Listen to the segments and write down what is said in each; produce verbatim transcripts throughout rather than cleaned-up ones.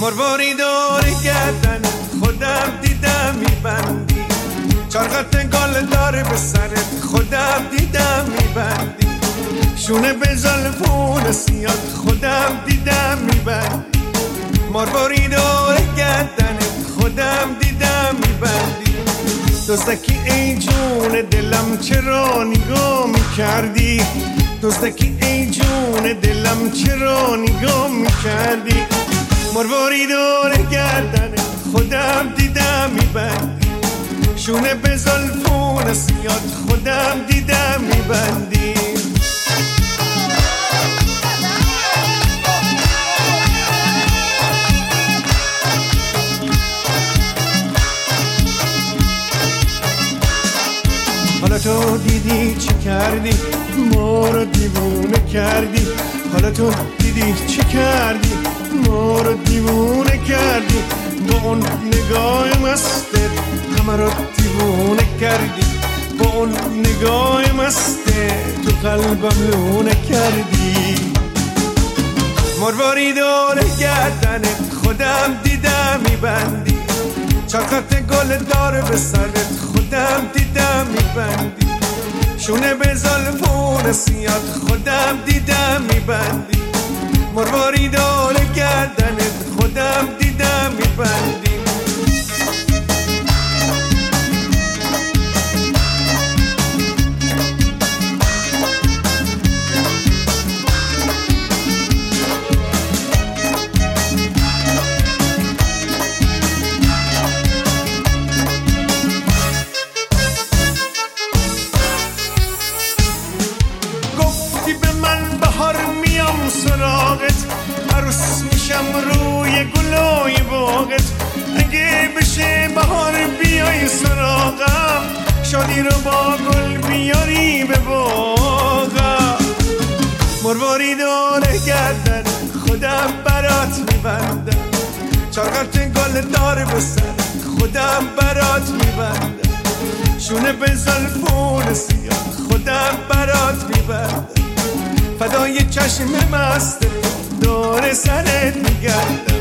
مرواری دور گردن خودم دیدم میبندی، چرخت گل داره به سرت خودم دیدم میبندی، شونه به زلفون سیاد خودم دیدم میبندی، مرواری دور گردن خودم دیدم میبندی، دزدکی ای جون دلم چرا نگاه میکردی، دزدکی ای جون دلم چرا نگاه میکردی، مرواری دور گردن خودم دیدم میبندی، شونه به زلفون سیاد خودم دیدم میبندی. حالا تو دیدی چی کردی، ما رو دیوونه کردی، حالا تو دیدی چی کردی، ما رو دیوونه کردی، با اون نگاه مستت همه رو دیوونه کردی، با اون نگاه مستت تو قلبم لونه کردی، مرواری دور گردنت خودم دیدم میبندی، چرخت گل داره به سرت خودم دیدم میبندی، شونه به زلفون سیاد خودم دیدم میبندی، مرواری دور گردنت خودم دیدم میبندی. سراغت عروس میشم روی گلای باغت، اگه بشه بهار بیای سراغم، شادی رو با گل بیاری به باغم، مرواری داره گردن خودم برات میبندم، چرخت گل داره به سر خودم برات میبندم، شونه به زلفون سیاد خودم برات میبندم، فدای چشم مست دور سرت میگردم.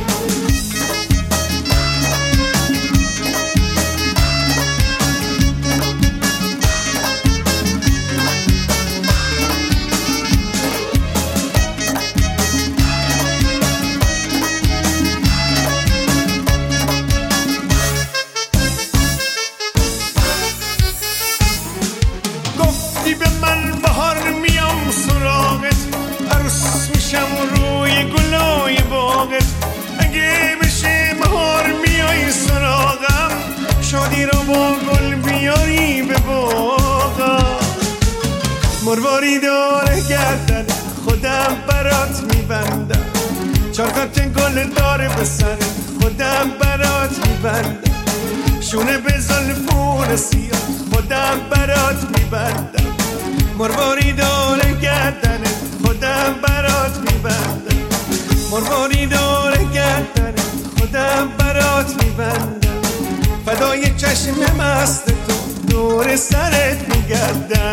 گفتی به من بهار میام سراغت، عروس میشم روی گلای باغت، اگه بشه بهار میای سراغم، شادی رو با گل بیاری به باغم، مرواری داره گردن خودم برات میبندم، چرخت گل داره به سرت خودم برات میبندم، شونه به زلفون سیاد خودم برات میبندم، مرواری داره گردن خودم برات میبندم، مرواری داره گردن خودم برات میبندم، فدای چشم مست تو دور سرت میگردم.